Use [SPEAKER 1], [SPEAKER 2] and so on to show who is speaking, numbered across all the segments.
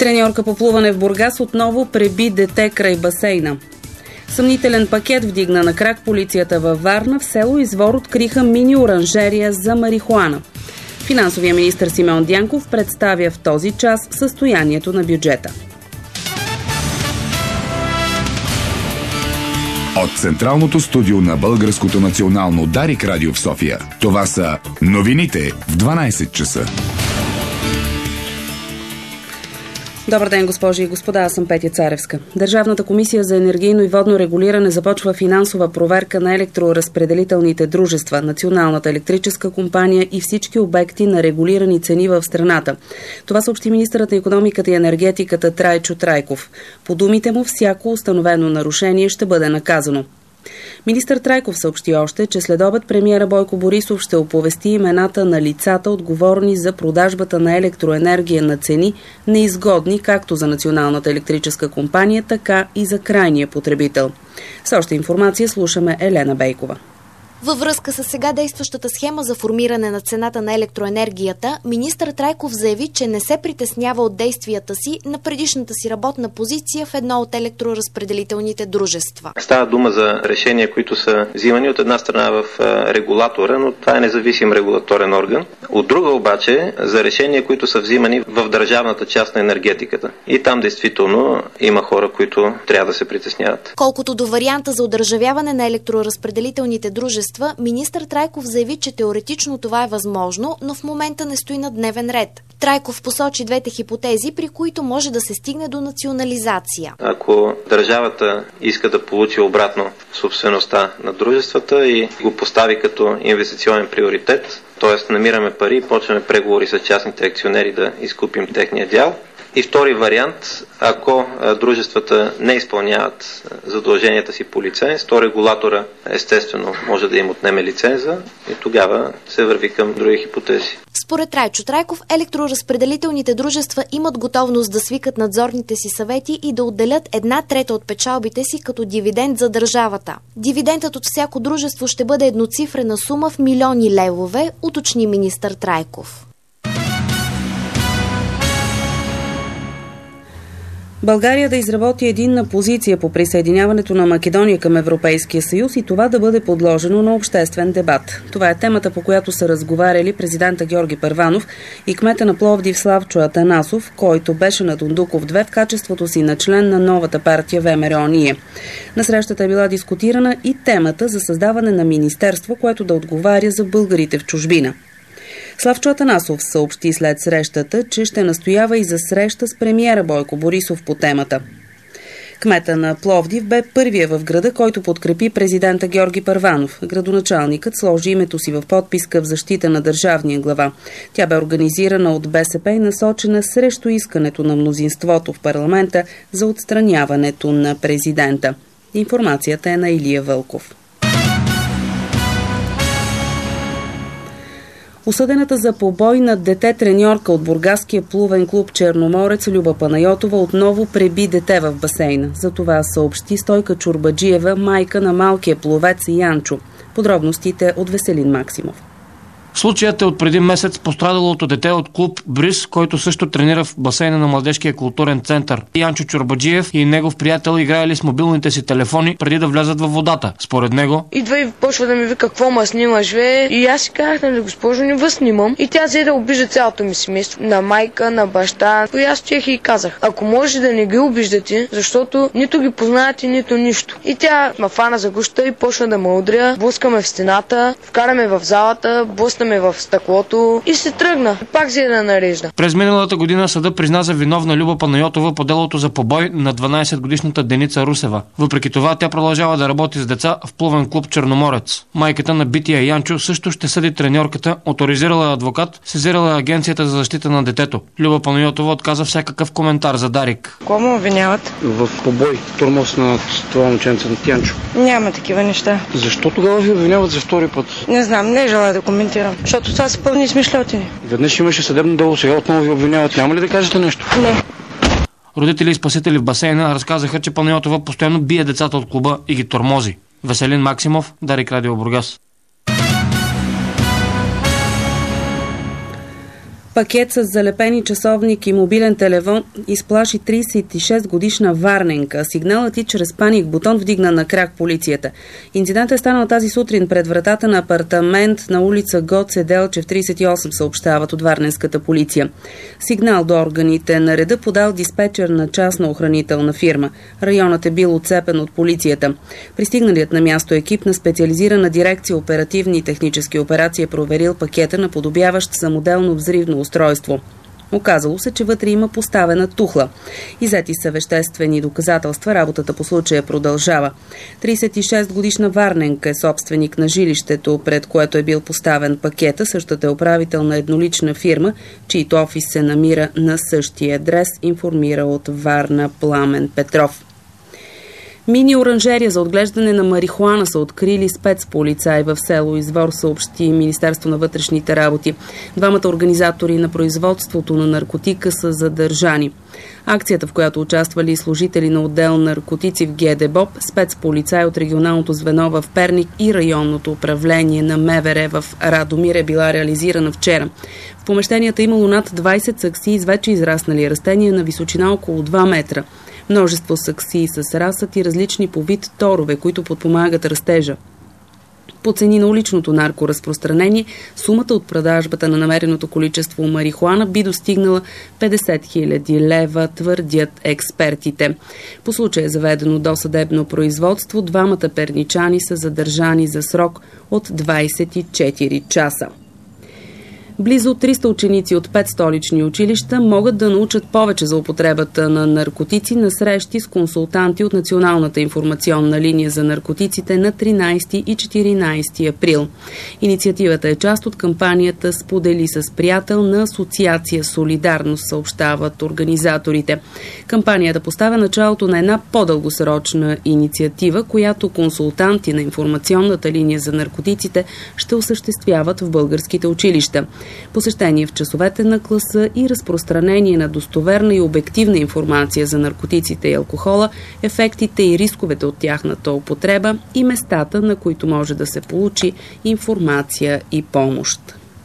[SPEAKER 1] Треньорка по плуване в Бургас отново преби дете край басейна. Съмнителен пакет вдигна на крак полицията във Варна. В село Извор откриха мини-оранжерия за марихуана. Финансовия министър Симеон Дянков представя в този час състоянието на бюджета.
[SPEAKER 2] От Централното студио на Българското национално Дарик радио в София. Това са новините в 12 часа.
[SPEAKER 1] Добър ден, госпожи и господа, аз съм Петя Царевска. Държавната комисия за енергийно и водно регулиране започва финансова проверка на електроразпределителните дружества, Националната електрическа компания и всички обекти на регулирани цени в страната. Това съобщи министърът на икономиката и енергетиката Трайчо Трайков. По думите му, всяко установено нарушение ще бъде наказано. Министър Трайков съобщи още, че следобед премиера Бойко Борисов ще оповести имената на лицата, отговорни за продажбата на електроенергия на цени, неизгодни както за Националната електрическа компания, така и за крайния потребител. С още информация слушаме Елена Бейкова.
[SPEAKER 3] Във връзка с сега действащата схема за формиране на цената на електроенергията, министър Трайков заяви, че не се притеснява от действията си на предишната си работна позиция в едно от електроразпределителните дружества.
[SPEAKER 4] Става дума за решения, които са взимани от една страна в регулатора, но това е независим регулаторен орган. От друга обаче за решения, които са взимани в държавната част на енергетиката. И там действително има хора, които трябва да се притесняват.
[SPEAKER 3] Колкото до варианта за одържавяване на електроразпределителните дружества, министър Трайков заяви, че теоретично това е възможно, но в момента не стои на дневен ред. Трайков посочи двете хипотези, при които може да се стигне до национализация.
[SPEAKER 4] Ако държавата иска да получи обратно собствеността на дружествата и го постави като инвестиционен приоритет, т.е. намираме пари и почваме преговори с частните акционери да изкупим техния дял. И втори вариант, ако дружествата не изпълняват задълженията си по лиценз, то регулатора естествено може да им отнеме лиценза и тогава се върви към други хипотези.
[SPEAKER 3] Според Трайчо Трайков, електроразпределителните дружества имат готовност да свикат надзорните си съвети и да отделят 1/3 от печалбите си като дивиденд за държавата. Дивидендът от всяко дружество ще бъде едноцифрена сума в милиони левове, уточни министър Трайков.
[SPEAKER 1] България да изработи единна позиция по присъединяването на Македония към Европейския съюз и това да бъде подложено на обществен дебат. Това е темата, по която са разговаряли президента Георги Първанов и кмета на Пловдив Славчо Атанасов, който беше на Дондуков 2 в качеството си на член на новата партия ВМРО-НИЕ. На срещата е била дискутирана и темата за създаване на министерство, което да отговаря за българите в чужбина. Славчо Атанасов съобщи след срещата, че ще настоява и за среща с премиера Бойко Борисов по темата. Кмета на Пловдив бе първия в града, който подкрепи президента Георги Първанов. Градоначалникът сложи името си в подписка в защита на държавния глава. Тя бе организирана от БСП и насочена срещу искането на мнозинството в парламента за отстраняването на президента. Информацията е на Илия Вълков. Осъдената за побой над дете треньорка от бургаския плувен клуб Черноморец Люба Панайотова отново преби дете в басейна. За това съобщи Стойка Чурбаджиева, майка на малкия пловец Янчо. Подробностите от Веселин Максимов.
[SPEAKER 5] Случаят е от преди месец пострадалото дете от клуб Бриз, който също тренира в басейна на Младежкия културен център. Янчо Чурбаджиев и негов приятел играели с мобилните си телефони преди да влязат във водата. Според него...
[SPEAKER 6] Идва и почва да ми вика какво ма снимаш, бе. И аз си казах, нали, госпожо, не възснимам. И тя взе да обижда цялото ми семейство. На майка, на баща. И аз стоях и казах, ако може да не ги обиждате, защото нито ги познавате, нито нищо. И тя ма фана за гуща и почна да ме удря. Блъскаме в стената, вкараме в залата, блъснаме в стъклото и се тръгна. Пак взе да нарежда.
[SPEAKER 5] През миналата година съда призна за виновна Люба Панайотова по делото за побой на 12-годишната Деница Русева. Въпреки това, тя продължава да работи с деца в плувен клуб Черноморец. Майката на бития Янчо също ще съди треньорката, оторизирала адвокат, сезирала Агенцията за защита на детето. Люба Панайотова отказа всякакъв коментар за Дарик.
[SPEAKER 6] Кого ме обвиняват?
[SPEAKER 7] В побой, тормоз на това момченце на Янчо.
[SPEAKER 6] Няма такива неща.
[SPEAKER 7] Защо тогава ви обвиняват за втори път?
[SPEAKER 6] Не знам, не желая да коментирам. Защото това са пълни измишльотини.
[SPEAKER 7] Веднъж имаше съдебно дело, сега отново ви обвиняват. Няма ли да кажете нещо?
[SPEAKER 6] Не.
[SPEAKER 5] Родители и спасители в басейна разказаха, че Панайотова постоянно бие децата от клуба и ги тормози. Веселин Максимов, Дарик радио Бургас.
[SPEAKER 1] Пакет с залепени часовник и мобилен телефон изплаши 36-годишна варненка. Сигналът и чрез паник бутон вдигна на крак полицията. Инцидентът е станал тази сутрин пред вратата на апартамент на улица Гоце Делчев 38, съобщават от варненската полиция. Сигнал до органите на реда подал диспетчер на частна охранителна фирма. Районът е бил отцепен от полицията. Пристигналият на място екип на специализирана дирекция оперативни и технически операции е проверил пакета, наподобяващ самоделно взривно устройство. Оказало се, че вътре има поставена тухла. Иззети са веществени доказателства, работата по случая продължава. 36-годишна варненка е собственик на жилището, пред което е бил поставен пакета. Същата е управител на еднолична фирма, чийто офис се намира на същия адрес, информира от Варна Пламен Петров. Мини оранжерия за отглеждане на марихуана са открили спецполицаи в село Извор, съобщи Министерство на вътрешните работи. Двамата организатори на производството на наркотика са задържани. Акцията, в която участвали служители на отдел наркотици в ГДБОП, спецполицаи от регионалното звено в Перник и районното управление на МВР в Радомир е била реализирана вчера. В помещенията имало над 20 саксии с вече израснали растения на височина около 2 метра. Множество саксии с разсад и различни по вид торове, които подпомагат растежа. По цени на уличното наркоразпространение, сумата от продажбата на намереното количество марихуана би достигнала 50 000 лева, твърдят експертите. По случая е заведено досъдебно производство. Двамата перничани са задържани за срок от 24 часа. Близо 300 ученици от 5 столични училища могат да научат повече за употребата на наркотици на срещи с консултанти от Националната информационна линия за наркотиците на 13 и 14 април. Инициативата е част от кампанията "Сподели с приятел" на Асоциация Солидарност, съобщават организаторите. Кампанията поставя началото на една по-дългосрочна инициатива, която консултанти на информационната линия за наркотиците ще осъществяват в българските училища. Посещение в часовете на класа и разпространение на достоверна и обективна информация за наркотиците и алкохола, ефектите и рисковете от тяхната употреба и местата, на които може да се получи информация и помощ.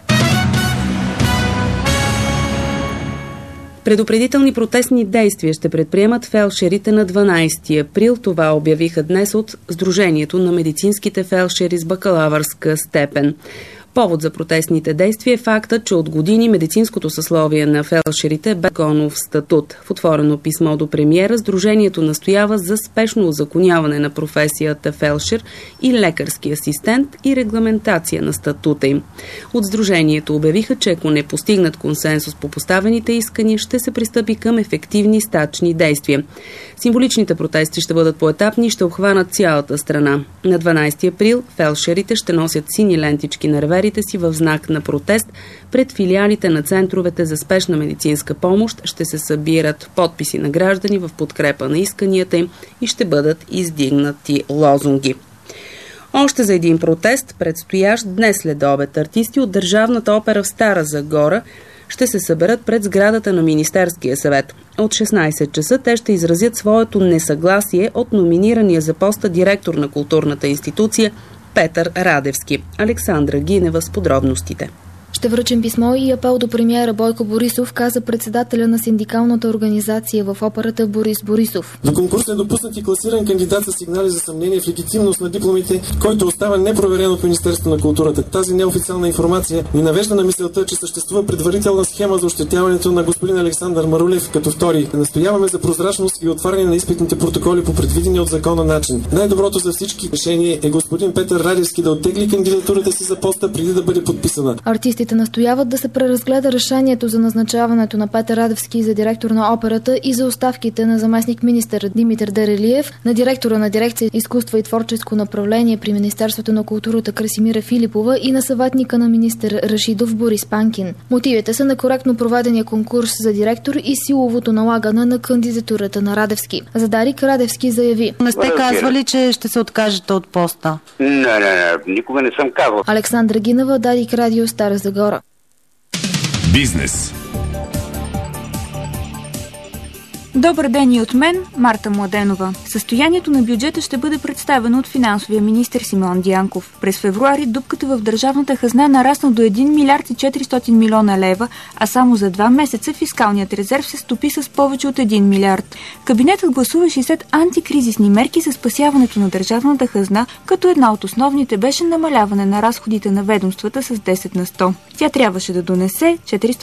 [SPEAKER 1] Предупредителни протестни действия ще предприемат фелдшерите на 12 април. Това обявиха днес от Сдружението на медицинските фелдшери с бакалавърска степен. Повод за протестните действия е фактът, че от години медицинското съсловие на фелдшерите бе законов статут. В отворено писмо до премиера Сдружението настоява за спешно узаконяване на професията фелдшер и лекарски асистент и регламентация на статута им. От Сдружението обявиха, че ако не постигнат консенсус по поставените искания, ще се пристъпи към ефективни стачни действия. Символичните протести ще бъдат поетапни и ще обхванат цялата страна. На 12 април фелдшерите ще носят сини лентички на реверите си в знак на протест. Пред филиалите на центровете за спешна медицинска помощ ще се събират подписи на граждани в подкрепа на исканията им и ще бъдат издигнати лозунги. Още за един протест, предстоящ днес след обед, артисти от Държавната опера в Стара Загора ще се съберат пред сградата на Министерския съвет. От 16 часа те ще изразят своето несъгласие от номинирания за поста директор на културната институция Петър Радевски. Александра Гинева с подробностите.
[SPEAKER 8] Ще връчим писмо и апел до премиера Бойко Борисов, каза председателя на синдикалната организация в операта Борис Борисов.
[SPEAKER 9] До конкурс е допуснат и класиран кандидат с сигнали за съмнение в легитимност на дипломите, който остава непроверен от Министерството на културата. Тази неофициална информация ни навежда на мисълта, че съществува предварителна схема за ощетяването на господин Александър Марулев като втори. Настояваме за прозрачност и отваряне на изпитните протоколи по предвидения от закона начин. Най-доброто за всички решение е господин Петър Радевски да оттегли кандидатурата си за поста преди да бъде подписана.
[SPEAKER 8] Артистите настояват да се преразгледа решението за назначаването на Петър Радевски за директор на операта и за оставките на заместник-министър Димитър Дерелиев, на директора на дирекция изкуства и творческо направление при Министерството на културата Красимира Филипова и на съветника на министър Рашидов Борис Панкин. Мотивите са на коректно проведения конкурс за директор и силовото налагане на кандидатурата на Радевски. За Дарик Радевски заяви:
[SPEAKER 10] "Не сте казвали, че ще се откажете от поста?"
[SPEAKER 11] Не, никога не съм казвал.
[SPEAKER 8] Александра Гинева, Дарик Радио, Стара Загора.
[SPEAKER 2] Бизнес.
[SPEAKER 12] Добър ден и от мен, Марта Младенова. Състоянието на бюджета ще бъде представено от финансовия министър Симеон Дянков. През февруари дупката в държавната хазна нарасна до 1 милиард и 400 милиона лева, а само за 2 месеца фискалният резерв се стопи с повече от 1 милиард. Кабинетът гласува 60 антикризисни мерки за спасяването на държавната хазна, като една от основните беше намаляване на разходите на ведомствата с 10 на 100. Тя трябваше да донесе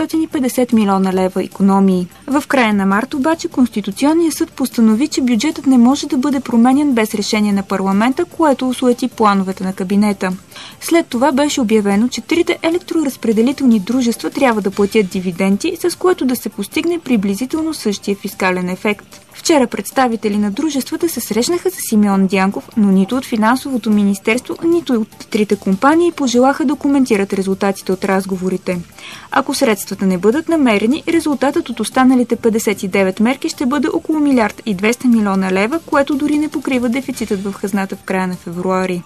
[SPEAKER 12] 450 милиона лева икономии. В края на март обаче Конституционният съд постанови, че бюджетът не може да бъде променен без решение на парламента, което осуети плановете на кабинета. След това беше обявено, че трите електроразпределителни дружества трябва да платят дивиденти, с което да се постигне приблизително същия фискален ефект. Вчера представители на дружествата се срещнаха с Симеон Дянков, но нито от финансовото министерство, нито от трите компании пожелаха да коментират резултатите от разговорите. Ако средствата не бъдат намерени, резултатът от останалите 59 мерки ще бъде около 1 милиард и 200 милиона лева, което дори не покрива дефицитът в хазната в края на февруари.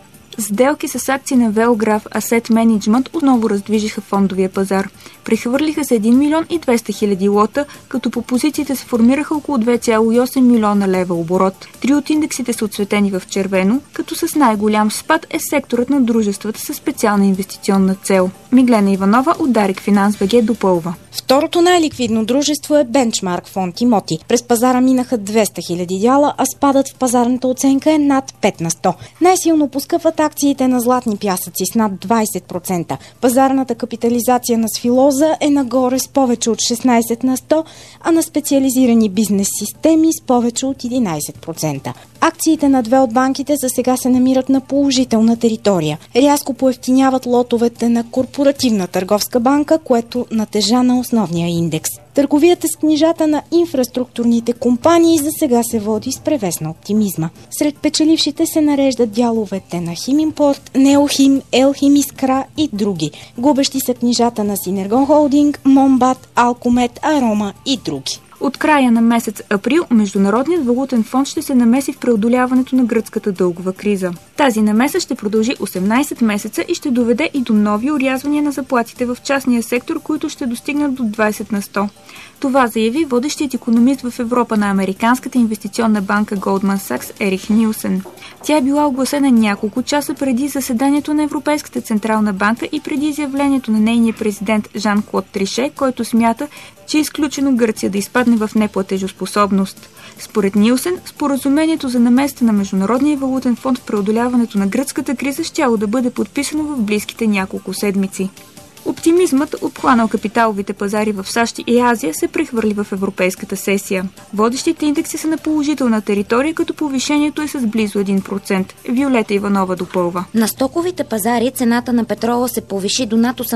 [SPEAKER 12] Сделки с акции на Велграф Asset Management отново раздвижиха фондовия пазар. Прехвърлиха се 1 милион и 200 хиляди лота, като по позициите се формираха около 2,8 милиона лева оборот. 3 от индексите са отсветени в червено, като с най-голям спад е секторът на дружествата със специална инвестиционна цел. Миглена Иванова от Дарик Финанс БГ допълва.
[SPEAKER 13] Второто най-ликвидно дружество е Benchmark фонд Имоти. През пазара минаха 200 хиляди дяла, а спадът в пазарната оценка е над 5 на 100. Най-силно поскъпват акциите на златни пясъци с над 20%. Пазарната капитализация на Сфилоза е нагоре с повече от 16 на 100, а на специализирани бизнес системи с повече от 11%. Акциите на две от банките за сега се намират на положителна територия. Рязко поевтиняват лотовете на Корпоративна търговска банка, което натежа на основния индекс. Търговията с книжата на инфраструктурните компании за сега се води с превес на оптимизма. Сред печелившите се нареждат дяловете на Химимпорт, Неохим, Елхим Искра и други. Губещи са книжата на Синергон Холдинг, Момбат, Алкомет, Арома и други.
[SPEAKER 12] От края на месец април Международният валутен фонд ще се намеси в преодоляването на гръцката дългова криза. Тази намеса ще продължи 18 месеца и ще доведе и до нови орязвания на заплатите в частния сектор, които ще достигнат до 20 на 100. Това заяви водещият икономист в Европа на американската инвестиционна банка Goldman Sachs Ерих Нилсен. Тя е била огласена няколко часа преди заседанието на Европейската централна банка и преди изявлението на нейния президент Жан-Клод Трише, който смята, че е изключено Гърция да изпадне в неплатежоспособност. Според Нилсен, споразумението за наместа на Международния валутен фонд в преодоляването на гръцката криза щяло да бъде подписано в близките няколко седмици. Оптимизмът, обхванал капиталовите пазари в САЩ и Азия, се прехвърли в европейската сесия. Водещите индекси са на положителна територия, като повишението е с близо 1%. Виолета Иванова допълва.
[SPEAKER 3] На стоковите пазари цената на петрола се повиши до над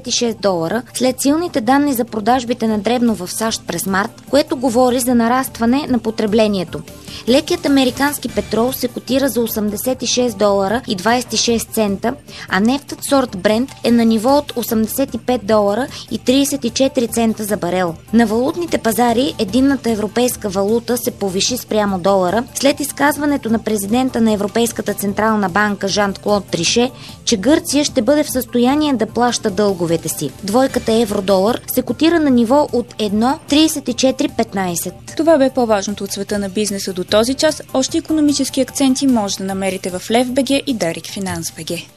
[SPEAKER 3] $86 след силните данни за продажбите на дребно в САЩ през март, което говори за нарастване на потреблението. Лекият американски петрол се котира за $86.26, а нефтът сорт Брент е на ниво от $85.34 за барел. На валутните пазари единната европейска валута се повиши спрямо долара след изказването на президента на Европейската централна банка Жан-Клод Трише, че Гърция ще бъде в състояние да плаща дълговете си. Двойката евро-долар се котира на ниво от 1,3415.
[SPEAKER 12] Това бе по-важното от света на бизнеса до този час. Още икономически акценти може да намерите в Лев БГ и Дарик Финанс БГ.